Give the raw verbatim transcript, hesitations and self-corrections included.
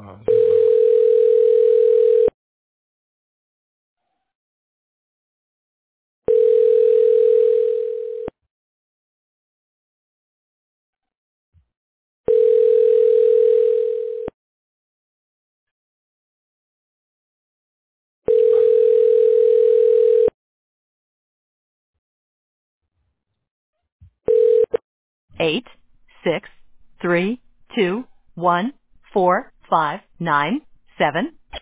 Oh, no, no. Eight, six, three, two, one, four, five, nine, seven.